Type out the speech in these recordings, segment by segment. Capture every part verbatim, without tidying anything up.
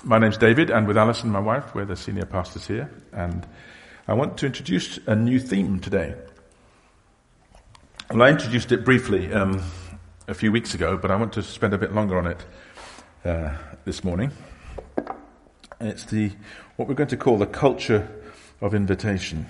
My name's David, and with Alison, my wife, we're the senior pastors here, and I want to introduce a new theme today. Well, I introduced it briefly um, a few weeks ago, but I want to spend a bit longer on it uh, this morning. It's the what we're going to call the culture of invitation.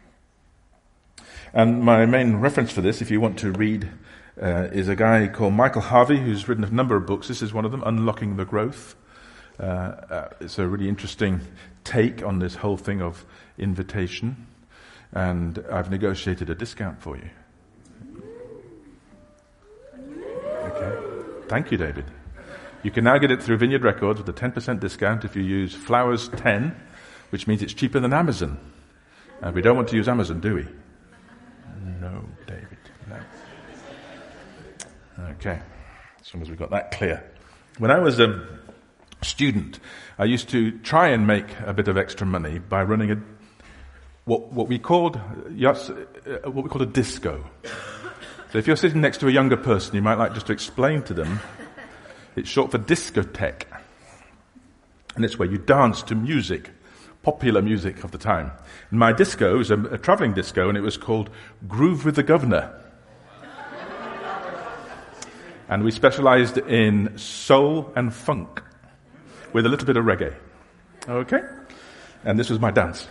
And my main reference for this, if you want to read, uh, is a guy called Michael Harvey, who's written a number of books. This is one of them, Unlocking the Growth. Uh, uh, it's a really interesting take on this whole thing of invitation, and I've negotiated a discount for you. Okay. Thank you, David. You can now get it through Vineyard Records with a ten percent discount if you use Flowers ten, which means it's cheaper than Amazon. And we don't want to use Amazon, do we? No, David, no. Okay, as long as we've got that clear. When I was a student, I used to try and make a bit of extra money by running a what what we called yes, uh, what we called a disco. So if you're sitting next to a younger person, you might like just to explain to them. It's short for discotheque, and it's where you dance to music, popular music of the time. And my disco was a, a travelling disco, and it was called Groove with the Governor. And we specialised in soul and funk, with a little bit of reggae. Okay? And this was my dance.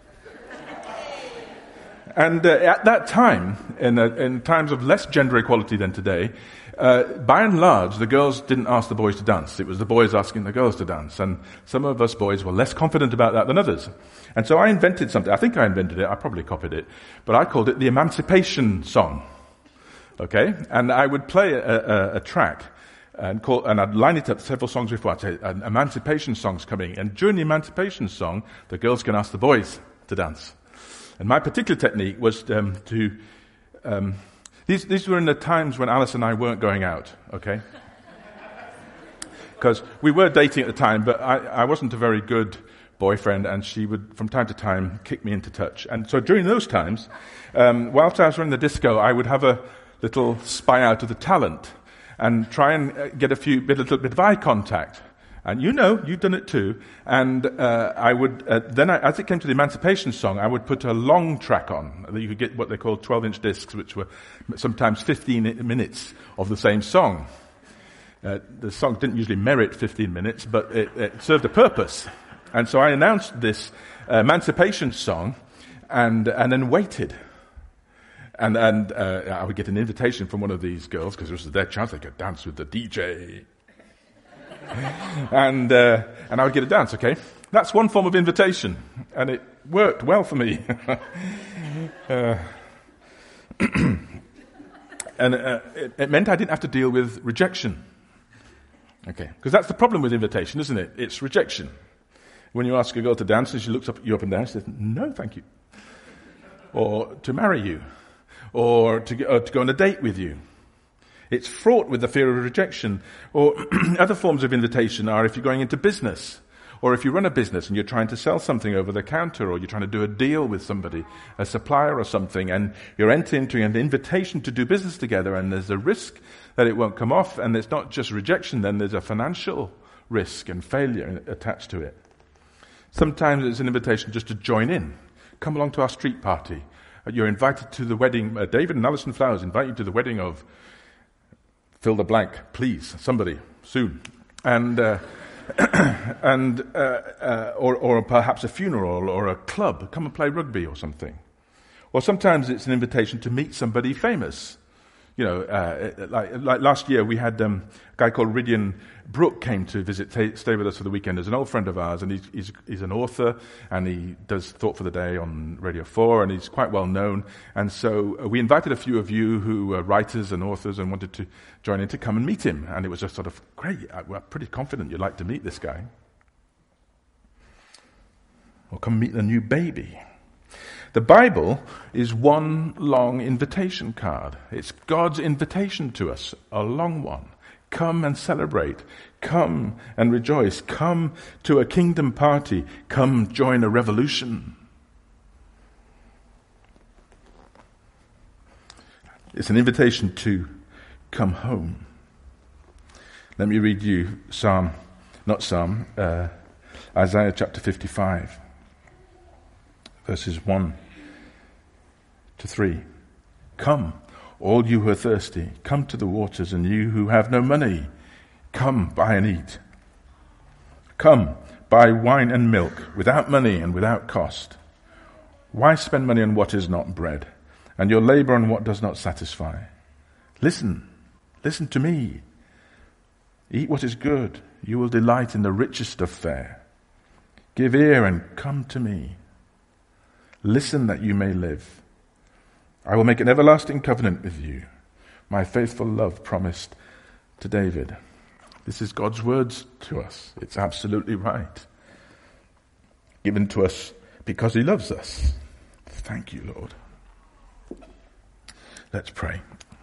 And uh, at that time, in, uh, in times of less gender equality than today, uh, by and large, the girls didn't ask the boys to dance. It was the boys asking the girls to dance. And some of us boys were less confident about that than others. And so I invented something. I think I invented it. I probably copied it. But I called it the Emancipation Song. Okay? And I would play a, a, a track. And, call, and I'd line it up several songs before. I'd say, an emancipation song's coming. And during the emancipation song, the girls can ask the boys to dance. And my particular technique was um, to... Um, these, these were in the times when Alice and I weren't going out, okay? Because we were dating at the time, but I, I wasn't a very good boyfriend, and she would, from time to time, kick me into touch. And so during those times, um, whilst I was running the disco, I would have a little spy out of the talent and try and get a few bit, a little bit of eye contact. And you know, you've done it too. And uh, I would uh, then, I, as it came to the Emancipation Song, I would put a long track on. You could get what they call twelve-inch discs, which were sometimes fifteen minutes of the same song. Uh, the song didn't usually merit fifteen minutes, but it, it served a purpose. And so I announced this uh, Emancipation Song, and and then waited. And and uh, I would get an invitation from one of these girls, because it was their chance. They could dance with the D J. and uh, and I would get a dance, okay? That's one form of invitation, and it worked well for me. uh, and uh, it, it meant I didn't have to deal with rejection. Okay, because that's the problem with invitation, isn't it? It's rejection. When you ask a girl to dance and she looks up at you up and down, she says, no, thank you. Or to marry you. Or to, or to go on a date with you. It's fraught with the fear of rejection. Or other forms of invitation are if you're going into business, or if you run a business and you're trying to sell something over the counter, or you're trying to do a deal with somebody, a supplier or something, and you're entering into an invitation to do business together, and there's a risk that it won't come off, and it's not just rejection, then there's a financial risk and failure attached to it. Sometimes it's an invitation just to join in. Come along to our street party. You're invited to the wedding. Uh, David and Alison Flowers invite you to the wedding of fill the blank, please, somebody, soon. And uh, and uh, uh, or, or perhaps a funeral or a club. Come and play rugby or something. Or sometimes it's an invitation to meet somebody famous. You know, uh, like, like last year we had um, a guy called Ridian Brooke came to visit, t- stay with us for the weekend. As an old friend of ours, and he's, he's, he's an author, and he does Thought for the Day on Radio four, and he's quite well known. And so uh, we invited a few of you who are writers and authors and wanted to join in to come and meet him. And it was just sort of, great, we're pretty confident you'd like to meet this guy. Or come meet the new baby. The Bible is one long invitation card. It's God's invitation to us, a long one. Come and celebrate. Come and rejoice. Come to a kingdom party. Come join a revolution. It's an invitation to come home. Let me read you Psalm, not Psalm, uh, Isaiah chapter fifty-five, verses one to three. Come, all you who are thirsty, come to the waters, and you who have no money, come, buy and eat. Come, buy wine and milk, without money and without cost. Why spend money on what is not bread, and your labor on what does not satisfy? Listen, listen to me. Eat what is good. You will delight in the richest of fare. Give ear and come to me. Listen that you may live. I will make an everlasting covenant with you, my faithful love promised to David. This is God's words to us. It's absolutely right. Given to us because he loves us. Thank you, Lord. Let's pray.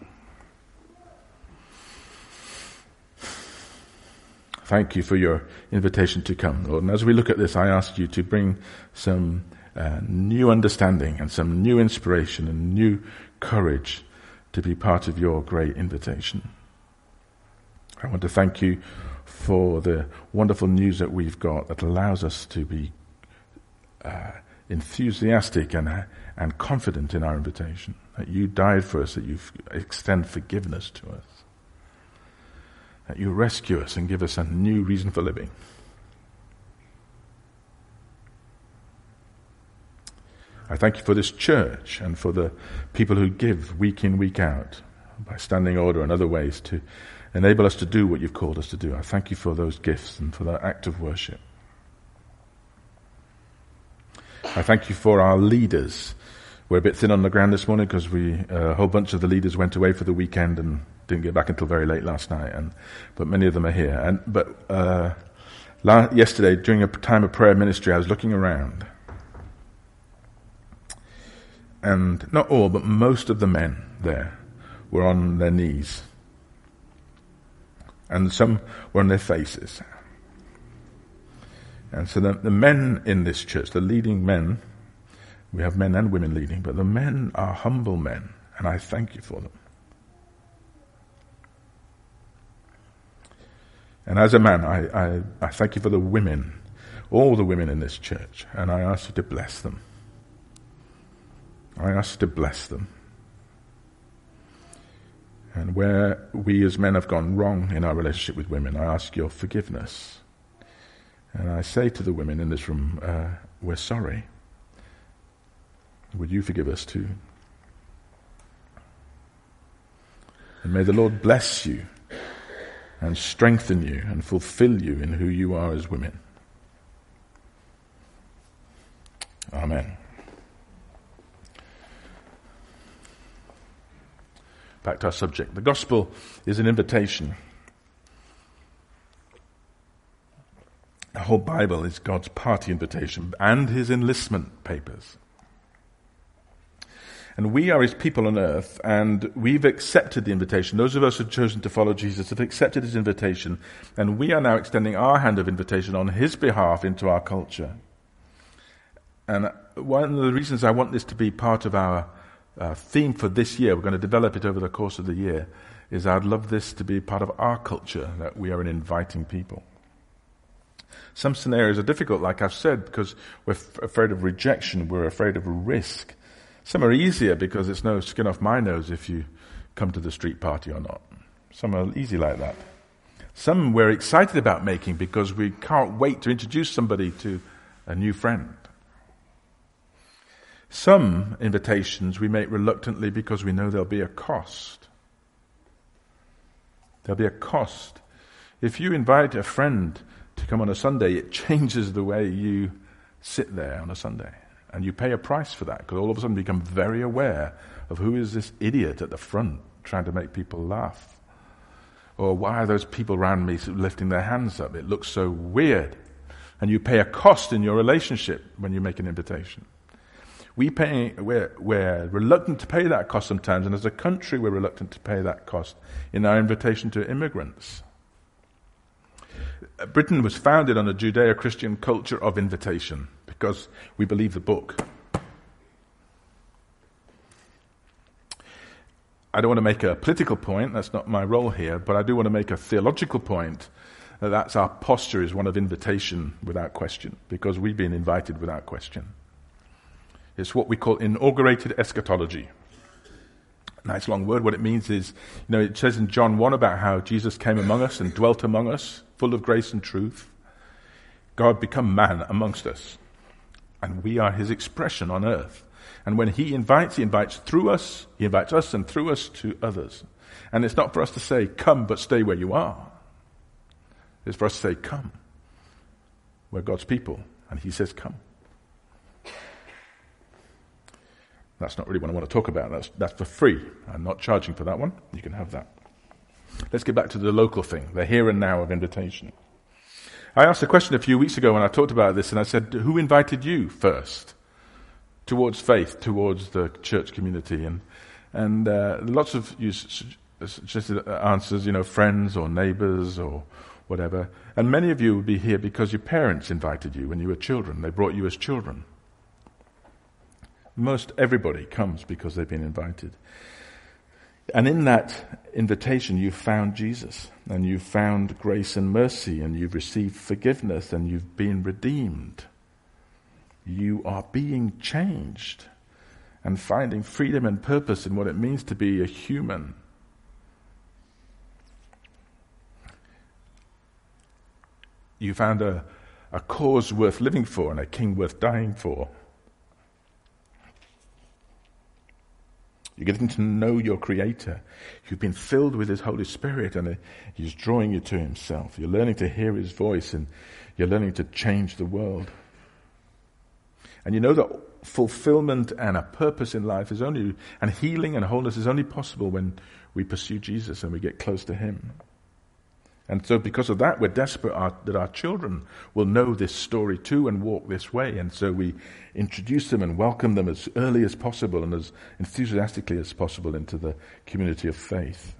Thank you for your invitation to come, Lord. And as we look at this, I ask you to bring some uh, new understanding and some new inspiration and new courage to be part of your great invitation. I want to thank you for the wonderful news that we've got that allows us to be uh, enthusiastic and, uh, and confident in our invitation, that you died for us, that you extend forgiveness to us, that you rescue us and give us a new reason for living. I thank you for this church and for the people who give week in, week out by standing order and other ways to enable us to do what you've called us to do. I thank you for those gifts and for that act of worship. I thank you for our leaders. We're a bit thin on the ground this morning because we uh, a whole bunch of the leaders went away for the weekend and didn't get back until very late last night. And but many of them are here. And but uh, la- yesterday during a time of prayer ministry, I was looking around, and not all, but most of the men there were on their knees, and some were on their faces. And so the, the men in this church, the leading men, we have men and women leading, but the men are humble men, and I thank you for them. And as a man, I, I, I thank you for the women, all the women in this church, and I ask you to bless them. I ask you to bless them. And where we as men have gone wrong in our relationship with women, I ask your forgiveness. And I say to the women in this room, uh, we're sorry. Would you forgive us too? And may the Lord bless you and strengthen you and fulfill you in who you are as women. Amen. Back to our subject. The gospel is an invitation. The whole Bible is God's party invitation and his enlistment papers. And we are his people on earth, and we've accepted the invitation. Those of us who have chosen to follow Jesus have accepted his invitation, and we are now extending our hand of invitation on his behalf into our culture. And one of the reasons I want this to be part of our uh, theme for this year, we're going to develop it over the course of the year, is I'd love this to be part of our culture, that we are an inviting people. Some scenarios are difficult, like I've said, because we're f- afraid of rejection, we're afraid of risk. Some are easier because it's no skin off my nose if you come to the street party or not. Some are easy like that. Some we're excited about making because we can't wait to introduce somebody to a new friend. Some invitations we make reluctantly because we know there'll be a cost. There'll be a cost. If you invite a friend to come on a Sunday, it changes the way you sit there on a Sunday. And you pay a price for that, because all of a sudden you become very aware of who is this idiot at the front trying to make people laugh. Or why are those people around me lifting their hands up? It looks so weird. And you pay a cost in your relationship when you make an invitation. We pay, we're, we're reluctant to pay that cost sometimes, and as a country we're reluctant to pay that cost in our invitation to immigrants. Britain was founded on a Judeo-Christian culture of invitation because we believe the book. I don't want to make a political point, that's not my role here, but I do want to make a theological point that that's our posture is one of invitation without question, because we've been invited without question. It's what we call inaugurated eschatology. Nice long word. What it means is, you know, it says in John one about how Jesus came among us and dwelt among us, full of grace and truth. God become man amongst us. And we are his expression on earth. And when he invites, he invites through us, he invites us and through us to others. And it's not for us to say, come, but stay where you are. It's for us to say, come. We're God's people. And he says, come. That's not really what I want to talk about. That's, that's for free. I'm not charging for that one. You can have that. Let's get back to the local thing, the here and now of invitation. I asked a question a few weeks ago when I talked about this, and I said, who invited you first towards faith, towards the church community? And and uh, lots of you suggested answers, you know, friends or neighbors or whatever. And many of you would be here because your parents invited you when you were children. They brought you as children. Most everybody comes because they've been invited. And in that invitation, you've found Jesus, and you've found grace and mercy, and you've received forgiveness, and you've been redeemed. You are being changed and finding freedom and purpose in what it means to be a human. You found a, a cause worth living for and a king worth dying for. You're getting to know your Creator. You've been filled with his Holy Spirit, and he's drawing you to himself. You're learning to hear his voice, and you're learning to change the world. And you know that fulfillment and a purpose in life is only, and healing and wholeness is only possible when we pursue Jesus and we get close to him. And so because of that, we're desperate our, that our children will know this story too and walk this way. And so we introduce them and welcome them as early as possible and as enthusiastically as possible into the community of faith.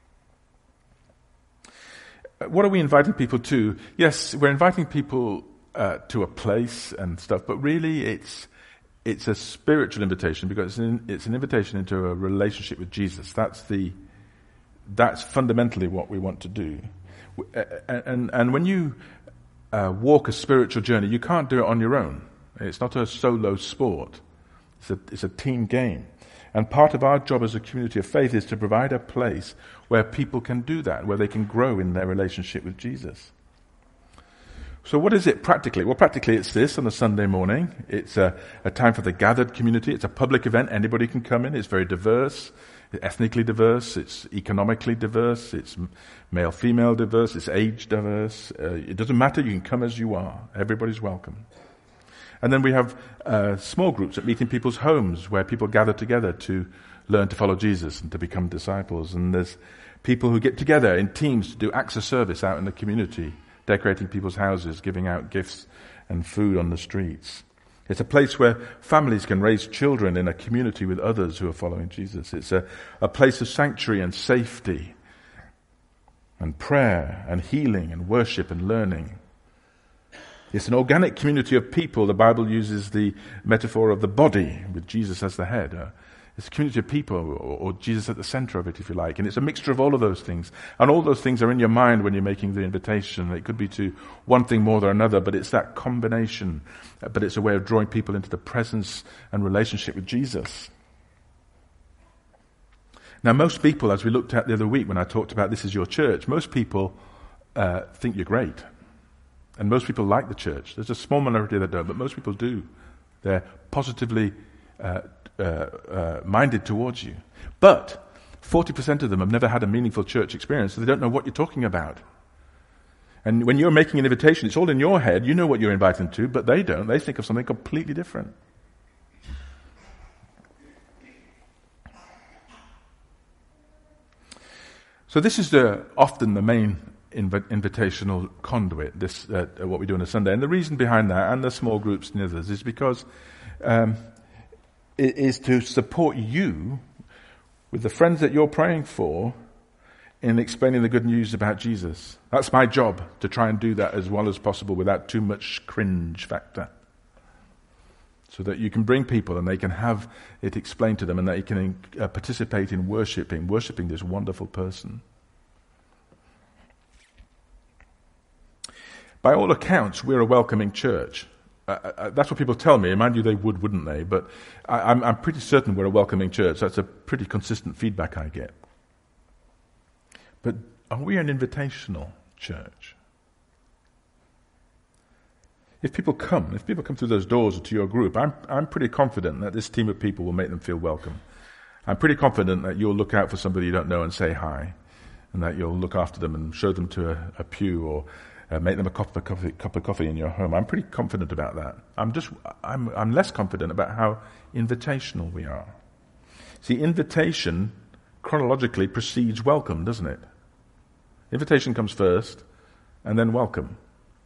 What are we inviting people to? Yes, we're inviting people uh, to a place and stuff, but really it's it's a spiritual invitation, because it's an, it's an invitation into a relationship with Jesus. That's the that's fundamentally what we want to do. And and when you uh, walk a spiritual journey, you can't do it on your own. It's not a solo sport. It's a, it's a team game. And part of our job as a community of faith is to provide a place where people can do that, where they can grow in their relationship with Jesus. So what is it practically? Well, practically it's this on a Sunday morning. It's a, a time for the gathered community. It's a public event. Anybody can come in. It's very diverse. Ethnically diverse, it's economically diverse, it's male-female diverse, it's age diverse. Uh, it doesn't matter, you can come as you are. Everybody's welcome. And then we have uh, small groups that meet in people's homes where people gather together to learn to follow Jesus and to become disciples. And there's people who get together in teams to do acts of service out in the community, decorating people's houses, giving out gifts and food on the streets. It's a place where families can raise children in a community with others who are following Jesus. It's a, a place of sanctuary and safety and prayer and healing and worship and learning. It's an organic community of people. The Bible uses the metaphor of the body with Jesus as the head. Uh, it's a community of people, or, or Jesus at the center of it, if you like. And it's a mixture of all of those things. And all those things are in your mind when you're making the invitation. It could be to one thing more than another, but it's that combination. But it's a way of drawing people into the presence and relationship with Jesus. Now, most people, as we looked at the other week when I talked about this is your church, most people uh, think you're great. And most people like the church. There's a small minority that don't, but most people do. They're positively uh, uh, uh, minded towards you. But forty percent of them have never had a meaningful church experience, so they don't know what you're talking about. And when you're making an invitation, it's all in your head. You know what you're inviting to, but they don't. They think of something completely different. So this is the, often the main inv- invitational conduit, this uh, what we do on a Sunday. And the reason behind that, and the small groups and others, is because um, it is to support you with the friends that you're praying for in explaining the good news about Jesus. That's my job, to try and do that as well as possible without too much cringe factor. So that you can bring people and they can have it explained to them, and they can uh, participate in worshipping, worshipping this wonderful person. By all accounts, we're a welcoming church. Uh, uh, that's what people tell me. Mind you, they would, wouldn't they? But I, I'm, I'm pretty certain we're a welcoming church. That's a pretty consistent feedback I get. But are we an invitational church? If people come, if people come through those doors to your group, I'm, I'm pretty confident that this team of people will make them feel welcome. I'm pretty confident that you'll look out for somebody you don't know and say hi, and that you'll look after them and show them to a, a pew or uh, make them a cup of coffee, cup of coffee in your home. I'm pretty confident about that. I'm just, I'm, I'm less confident about how invitational we are. See, invitation chronologically precedes welcome, doesn't it? Invitation comes first, and then welcome.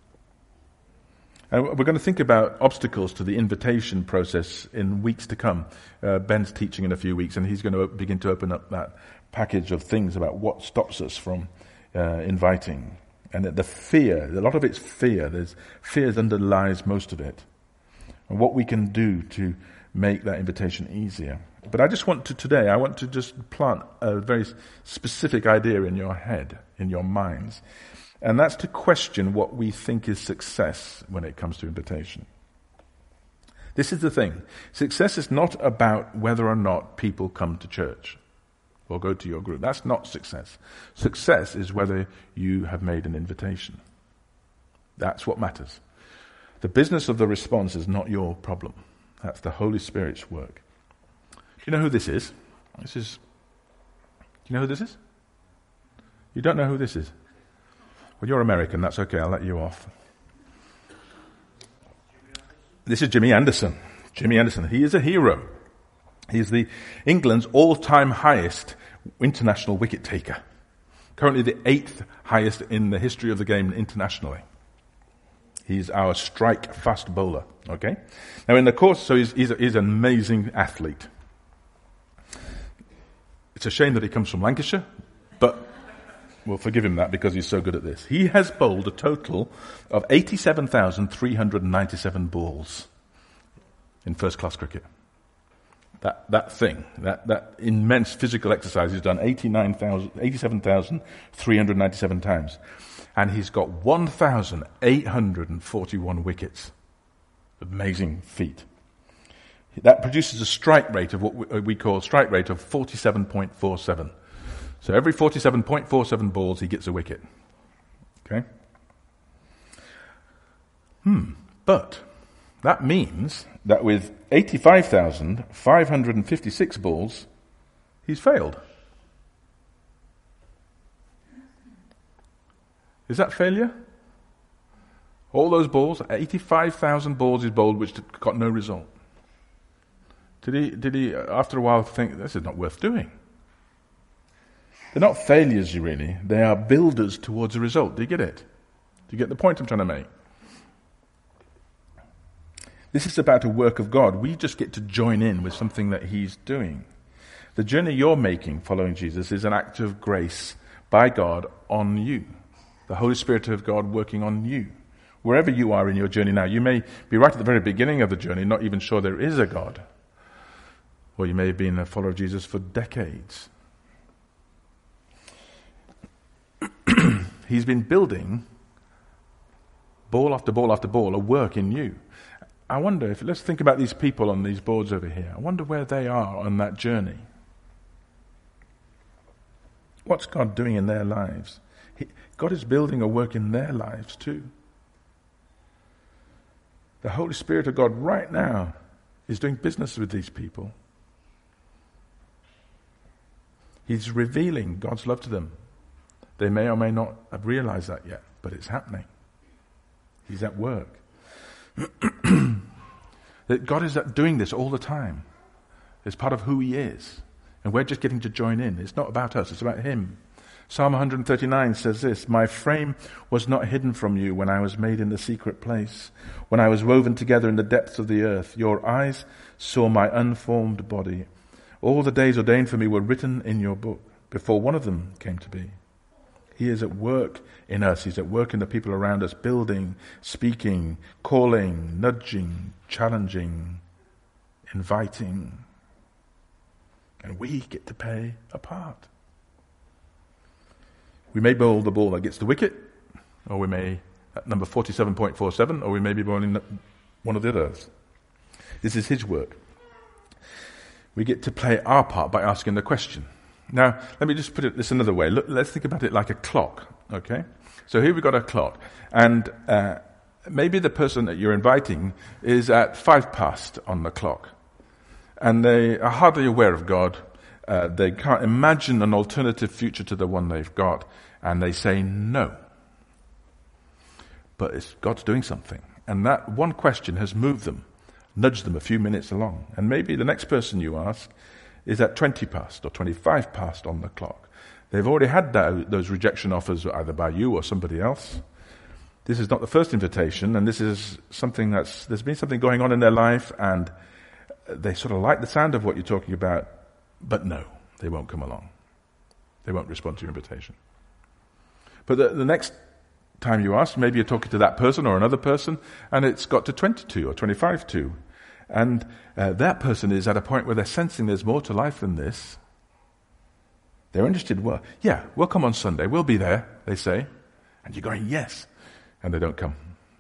And we're going to think about obstacles to the invitation process in weeks to come. Uh, Ben's teaching in a few weeks, and he's going to begin to open up that package of things about what stops us from uh, inviting. And the fear, a lot of it's fear. There's fear that underlies most of it. And what we can do to make that invitation easier. But I just want to, today, I want to just plant a very specific idea in your head, in your minds. And that's to question what we think is success when it comes to invitation. This is the thing. Success is not about whether or not people come to church or go to your group. That's not success. Success is whether you have made an invitation. That's what matters. The business of the response is not your problem. That's the Holy Spirit's work. Do you know who this is? This is... Do you know who this is? You don't know who this is? Well, you're American, that's okay, I'll let you off. This is Jimmy Anderson. Jimmy Anderson, he is a hero. He is the England's all-time highest international wicket taker. Currently the eighth highest in the history of the game internationally. He's our strike fast bowler, okay? Now in the course, so he's, he's, a, he's an amazing athlete. It's a shame that he comes from Lancashire, but we'll forgive him that because he's so good at this. He has bowled a total of eighty-seven thousand three hundred ninety-seven balls in first-class cricket. That that thing, that, that immense physical exercise he's done eighty-seven thousand three hundred ninety-seven times. And he's got one thousand eight hundred forty-one wickets. Amazing feat. That produces a strike rate of what we call strike rate of forty-seven point four seven. So every forty-seven point four seven balls, he gets a wicket. Okay? Hmm. But that means that with eighty-five thousand five hundred fifty-six balls, he's failed. Is that failure? All those balls, eighty-five thousand balls he's bowled, which got no result. Did he, did he, after a while, think, this is not worth doing? They're not failures, really. They are builders towards a result. Do you get it? Do you get the point I'm trying to make? This is about a work of God. We just get to join in with something that He's doing. The journey you're making following Jesus is an act of grace by God on you. The Holy Spirit of God working on you. Wherever you are in your journey now, you may be right at the very beginning of the journey, not even sure there is a God. Or you may have been a follower of Jesus for decades. He's been building ball after ball after ball, a work in you. I wonder if, let's think about these people on these boards over here. I wonder where they are on that journey. What's God doing in their lives? He, God is building a work in their lives too. The Holy Spirit of God right now is doing business with these people. He's revealing God's love to them. They may or may not have realized that yet, but it's happening. He's at work. That God is doing this all the time. It's part of who He is. And we're just getting to join in. It's not about us, it's about Him. Psalm one thirty-nine says this, "My frame was not hidden from you when I was made in the secret place, when I was woven together in the depths of the earth. Your eyes saw my unformed body. All the days ordained for me were written in your book, before one of them came to be." He is at work in us. He's at work in the people around us, building, speaking, calling, nudging, challenging, inviting. And we get to play a part. We may bowl the ball that gets the wicket, or we may at number forty-seven point four seven, or we may be born in one of the others. This is his work. We get to play our part by asking the question. Now, let me just put it this another way. Look, let's think about it like a clock, okay? So here we've got a clock, and uh, maybe the person that you're inviting is at five past on the clock, and they are hardly aware of God. Uh, they can't imagine an alternative future to the one they've got, and they say no. But it's God's doing something, and that one question has moved them, nudged them a few minutes along, and maybe the next person you ask is at twenty past or twenty-five past on the clock. They've already had that, those rejection offers either by you or somebody else. This is not the first invitation, and this is something that's, there's been something going on in their life, and they sort of like the sound of what you're talking about, but no, they won't come along. They won't respond to your invitation. But the, the next time you ask, maybe you're talking to that person or another person, and it's got to twenty-two or twenty-five to. And uh, that person is at a point where they're sensing there's more to life than this. They're interested. Well, yeah, we'll come on Sunday. We'll be there, they say. And you're going, yes. And they don't come.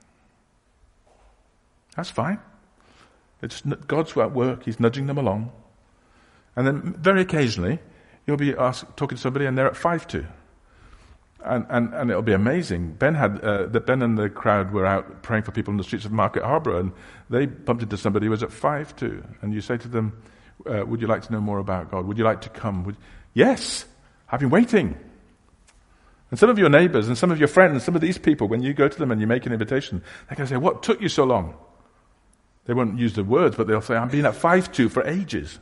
That's fine. It's God's at work. He's nudging them along. And then very occasionally, you'll be asked, talking to somebody and they're at five to. And, and, and it'll be amazing. Ben had uh, the Ben and the crowd were out praying for people in the streets of Market Harbour, and they bumped into somebody who was at five to. And you say to them, uh, "Would you like to know more about God? Would you like to come?" Would, yes, I've been waiting. And some of your neighbours and some of your friends, some of these people, when you go to them and you make an invitation, they're going to say, "What took you so long?" They won't use the words, but they'll say, "I've been at five to for ages."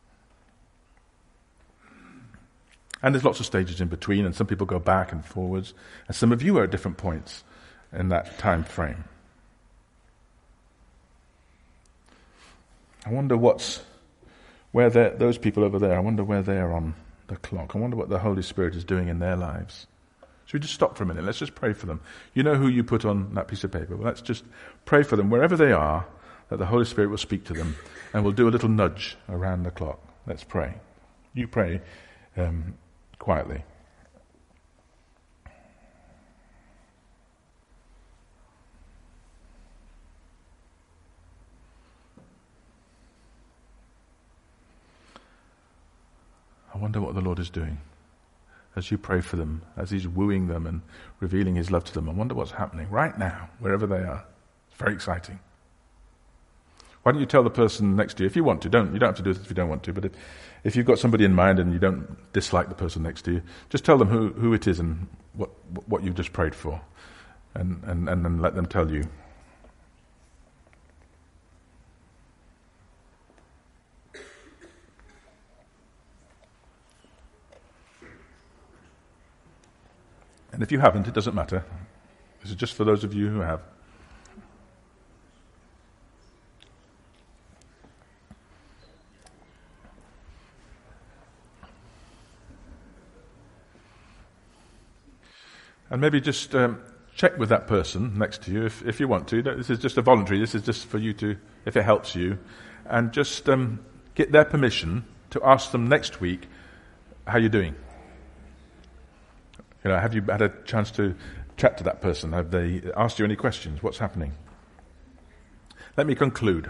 And there's lots of stages in between, and some people go back and forwards, and some of you are at different points in that time frame. I wonder what's where those people over there, I wonder where they're on the clock. I wonder what the Holy Spirit is doing in their lives. Should we just stop for a minute? Let's just pray for them. You know who you put on that piece of paper. Well, let's just pray for them wherever they are, that the Holy Spirit will speak to them, and we'll do a little nudge around the clock. Let's pray. You pray um, quietly. I wonder what the Lord is doing as you pray for them, as He's wooing them and revealing His love to them. I wonder what's happening right now, wherever they are. It's very exciting. Why don't you tell the person next to you, if you want to, don't, you don't have to do this if you don't want to, but if, if you've got somebody in mind and you don't dislike the person next to you, just tell them who, who it is and what what you've just prayed for, and, and, and then let them tell you. And if you haven't, it doesn't matter. This is just for those of you who have. And maybe just um, check with that person next to you if, if you want to. This is just a voluntary. This is just for you to, if it helps you. And just um, get their permission to ask them next week, how you're doing. You know, have you had a chance to chat to that person? Have they asked you any questions? What's happening? Let me conclude.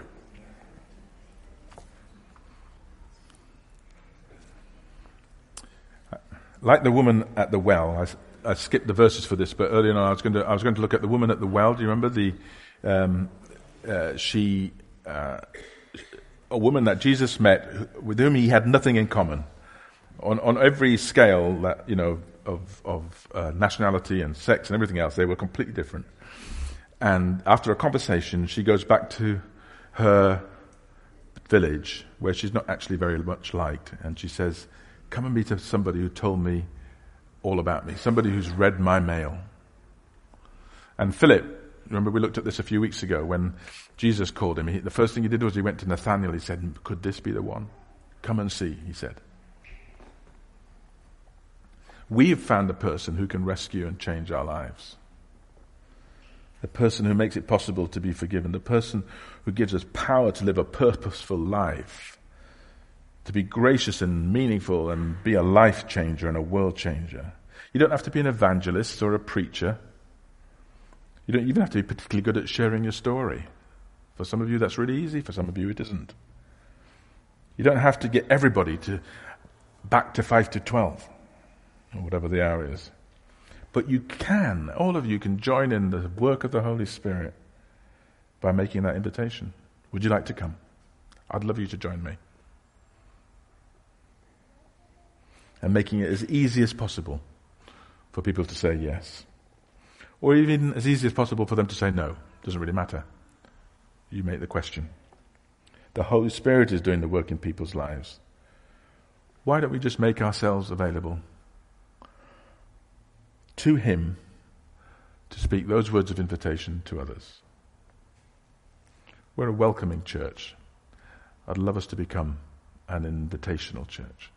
Like the woman at the well, I, I skipped the verses for this, but earlier on I was going to I was going to look at the woman at the well. Do you remember the um, uh, she uh, a woman that Jesus met with whom he had nothing in common on on every scale that you know. of, of uh, nationality and sex and everything else. They were completely different. And after a conversation, she goes back to her village where she's not actually very much liked. And she says, come and meet somebody who told me all about me, somebody who's read my mail. And Philip, remember we looked at this a few weeks ago when Jesus called him. He, the first thing he did was he went to Nathanael. He said, could this be the one? Come and see, he said. We have found a person who can rescue and change our lives. The person who makes it possible to be forgiven. The person who gives us power to live a purposeful life. To be gracious and meaningful and be a life changer and a world changer. You don't have to be an evangelist or a preacher. You don't even have to be particularly good at sharing your story. For some of you, that's really easy. For some of you, it isn't. You don't have to get everybody to back to five to twelve, or whatever the hour is. But you can, all of you can join in the work of the Holy Spirit by making that invitation. Would you like to come? I'd love you to join me. And making it as easy as possible for people to say yes. Or even as easy as possible for them to say no. Doesn't really matter. You make the question. The Holy Spirit is doing the work in people's lives. Why don't we just make ourselves available to Him to speak those words of invitation to others? We're a welcoming church. I'd love us to become an invitational church.